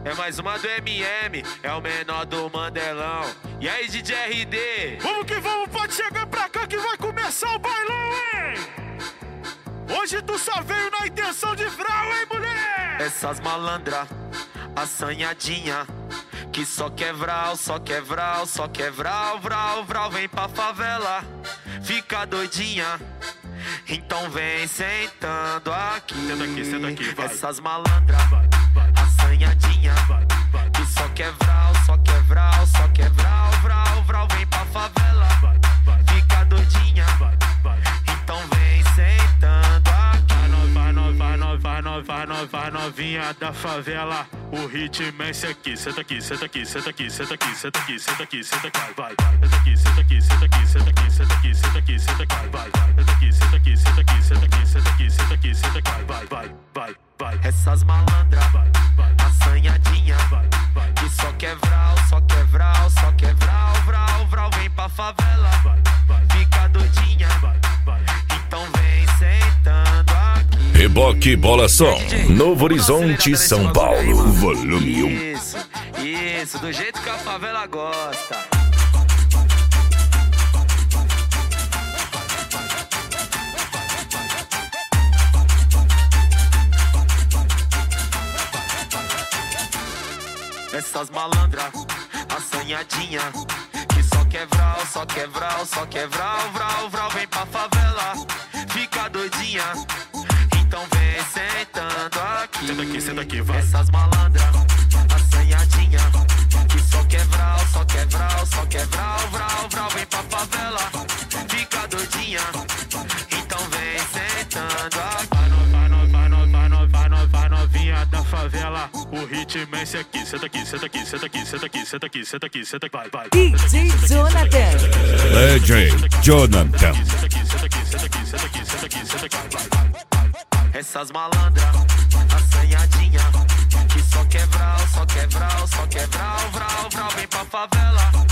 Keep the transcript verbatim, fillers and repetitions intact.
É mais uma do M M, é o menor do Mandelão. E aí, D J R D? Vamos que vamos, pode chegar pra cá que vai começar o bailão, hein? Hoje tu só veio na intenção de vral, hein, mulher? Essas malandra, assanhadinha, que só quer vral, só quer vral, só quer vral, vral, vral. Vem pra favela, fica doidinha, então vem sentando aqui. Senta aqui, senta aqui, vai. Essas malandra, assanhadinha, que só quer vral, só quer vral, só quer vral, vral, vral. Vem pra favela, fica doidinha, então vem sentando aqui. Vai, vai, vai, vai, vai, vai, vai, novinha da favela. O ritmo é esse aqui. Senta aqui, senta aqui, senta aqui, senta aqui, senta aqui, senta aqui, senta aqui, vai. Senta aqui, senta aqui, senta aqui, senta aqui, senta aqui, senta aqui, senta aqui, vai. Senta aqui, senta aqui, senta aqui, senta aqui, senta aqui, senta aqui, senta aqui, vai, vai, vai, vai. Essas malandra, assanhadinha, que só quer vral, só quer vral, só quer vral, vral, vral. Vem pra favela, fica doidinha, então vem sentando aqui. Reboque Bola Som, Novo Horizonte, São Paulo, volume um. Isso, isso, do jeito que a favela gosta. Essas malandra, assanhadinha, que só quer vral, só quer vral, só quer vral, vral, vral. Vem pra favela, fica doidinha, então vem sentando aqui. Senta aqui, senta aqui, vai. Essas malandra, assanhadinha, que só quer vral, só quer vral, só quer vral, vral, vral. Vem pra favela, fica doidinha, então vem sentando aqui. Vai, novinha da favela, o ritmo é esse aqui. Senta aqui, senta aqui, senta aqui, senta aqui, senta aqui, senta aqui, senta aqui, vai, vai. D J Jonathan. D J Jonathan. Senta aqui, senta aqui, senta aqui, senta aqui, senta aqui, senta aqui, vai. Essas malandra, assanhadinha, que só quer vral, só quer vral, só quer vral, vral, vral. Vem pra favela,